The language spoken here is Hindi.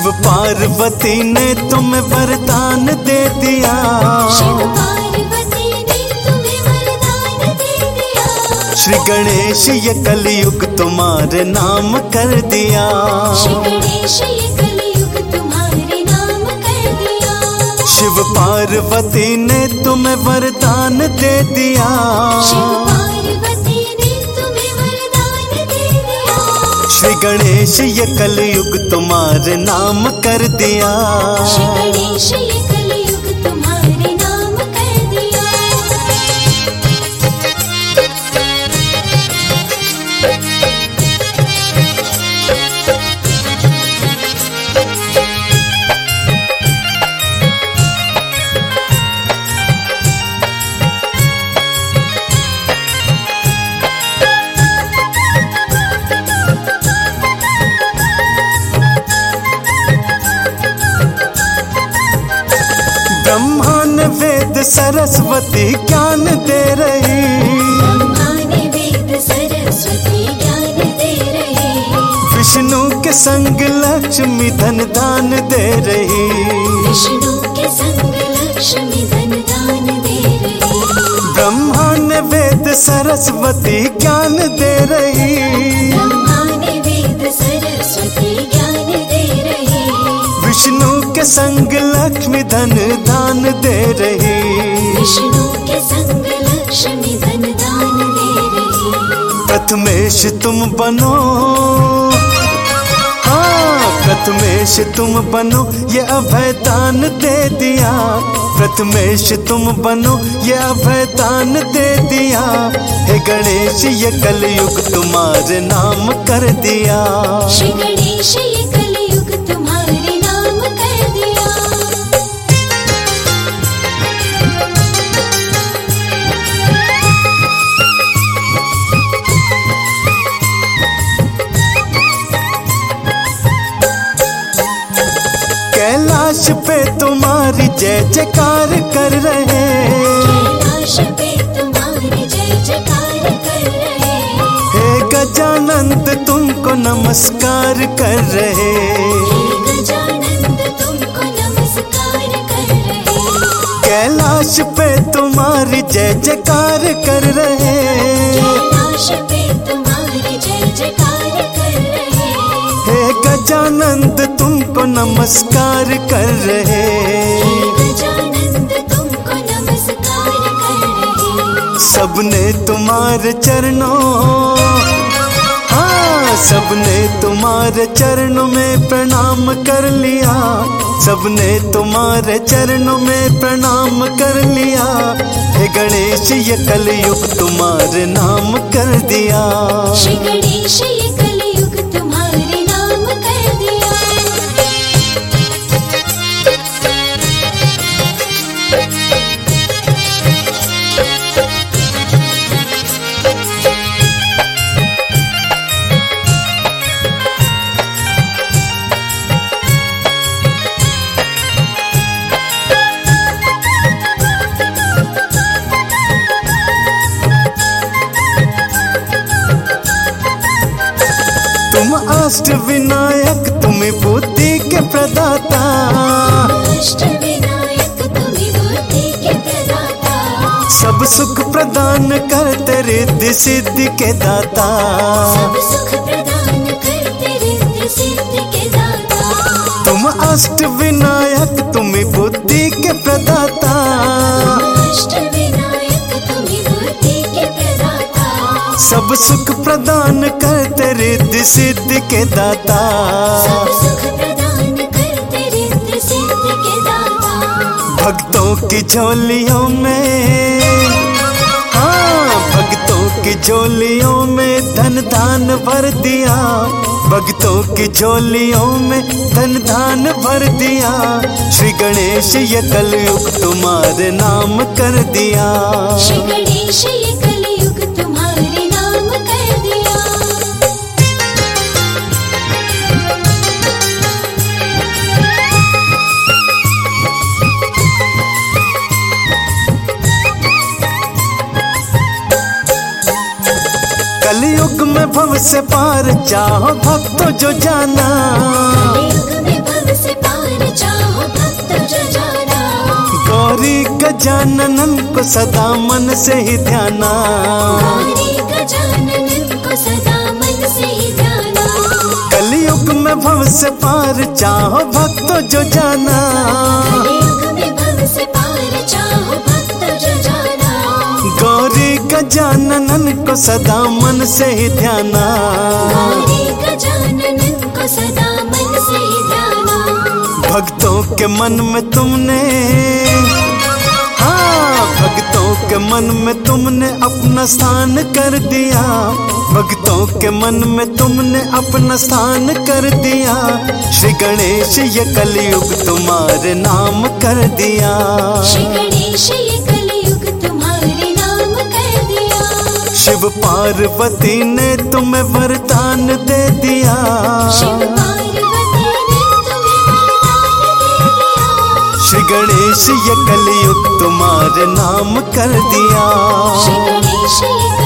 शिव पार्वती ने तुम्हें वरदान दे दिया। शिव पार्वती ने तुम्हें वरदान दे दिया। श्री गणेश ये कलयुग तुम्हारे नाम कर दिया। श्री गणेश ये कलयुग तुम्हारे नाम कर दिया। शिव पार्वती ने तुम्हें वरदान दे दिया। शिव पार्वती ने तुम्हें वरदान दे दिया। श्री गणेश ये कलयुग तुम्हारे नाम कर दिया। श्री गणेश ये कलयुग तुम्हारे नाम कर दिया। ब्रह्मा ने वेद सरस्वती ज्ञान दे रही। ब्रह्मा ने वेद सरस्वती ज्ञान दे रही। विष्णु के संग लक्ष्मी धन दान दे रही। विष्णु के संग लक्ष्मी धन दान दे रही। ब्रह्मा ने वेद सरस्वती ज्ञान दे रही। ब्रह्मा ने वेद सरस्वती ज्ञान दे रही। विष्णु के संग लक्ष्मी धन दान दे रही। विष्णु के संग लक्ष्मी धन दान दे रही। प्रथमेश तुम बनो, हाँ प्रथमेश तुम बनो ये अभय दान दे दिया। प्रथमेश तुम बनो ये अभय दान दे दिया। हे गणेश ये कलयुग तुम्हारे नाम कर दिया। श्री गणेश ये कलयुग तुम्हारे नाम कर दिया। कैलाश पे तुम्हारी जय जयकार कर रहे। कैलाश पे तुम्हारी जय जयकार कर रहे। हे गजानंद तुमको नमस्कार कर रहे। हे गजानंद तुमको नमस्कार कर रहे। कैलाश पे तुम्हारी जय जयकार कर रहे। कैलाश पे तुम्हारी जय जयकार कर रहे। हे गजानंद तुमको नमस्कार कर रहे। हे गजानंद तुमको नमस्कार कर रहे। सबने तुम्हारे चरणों, हाँ सबने तुम्हारे चरणों में प्रणाम कर लिया। सबने तुम्हारे चरणों में प्रणाम कर लिया। हे गणेश ये कलयुग तुम्हारे नाम कर दिया। श्री गणेश ये कलयुग तुम्हारे नाम कर दिया। तुम अष्ट विनायक तुम बुद्धि के प्रदाता। अष्ट विनायक तुम्हीं बुद्धि के प्रदाता। सब सुख प्रदान करते रिद्धि सिद्धि के दाता। सब सुख प्रदान करते रिद्धि सिद्धि के दाता। तुम अष्ट विनायक तुम बुद्धि के प्रदाता। अष्ट विनायक तुम्हीं बुद्धि के प्रदाता। सब सुख प्रदान करते रिद्धि सिद्धि के दाता। सब सुख प्रदान करते रिद्धि सिद्धि के दाता। भक्तों की झोलियों में, हाँ भक्तों की झोलियों में धन दान भर दिया। भक्तों की झोलियों में धन दान भर दिया। श्री गणेश ये कलयुग तुम्हारे नाम कर दिया। श्री गणेश ये कलयुग तुम्हारे नाम कर दिया। कलयुग में भव से पार चाहो भक्तों जो जाना। कलयुग में भव पार चाहो भक्त जो जाना। गौरी गजानन को सदा मन से ही ध्याना। गौरी गजानन को सदा मन से ही ध्याना। कलयुग में भव से पार चाहो भक्त जो जाना। कलयुग में भव से पार चाहो भक्त जो जाना। गौरी गजानन को सदा मन से ही ध्याना। गौरी गजानन को सदा मन से ही ध्याना। भक्तों के मन में तुमने, हाँ भक्तों के मन में तुमने अपना स्थान कर दिया। भक्तों के मन में तुमने अपना स्थान कर दिया। श्री गणेश ये कलयुग तुम्हारे नाम कर दिया। श्री गणेश ये कलयुग तुम्हारे नाम कर दिया। शिव पार्वती ने तुम्हें वरदान दे दिया। शिव पार्वती ने तुम्हें वरदान दे दिया। श्री गणेश ये कलयुग तुम्हारे नाम कर दिया। श्री गणेश ये